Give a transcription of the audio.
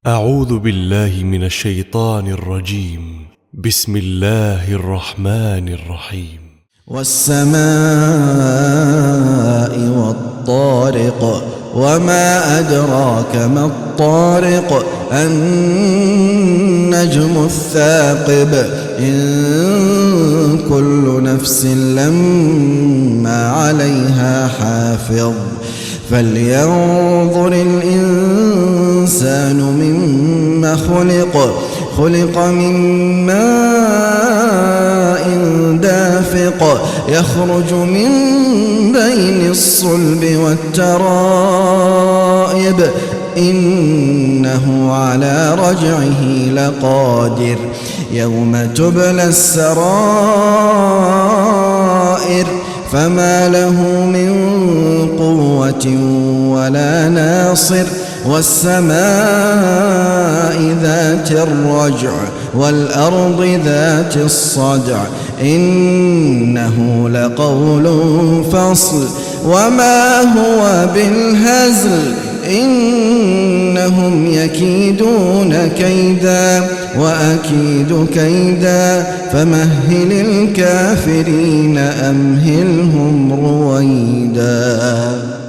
أعوذ بالله من الشيطان الرجيم. بسم الله الرحمن الرحيم. والسماء والطارق وما أدراك ما الطارق النجم الثاقب إن كل نفس لما عليها حافظ فلينظر الإنسان مما خلق من ماء دافق يخرج من بين الصلب والترائب إنه على رجعه لقادر يوم تبلى السرائر فما له من قوة ولا ناصر والسماء ذات الرجع والأرض ذات الصدع إنه لقول فصل وما هو بالهزل إنهم يكيدون كيدا وأكيد كيدا فمهل الكافرين أمهلهم رويدا.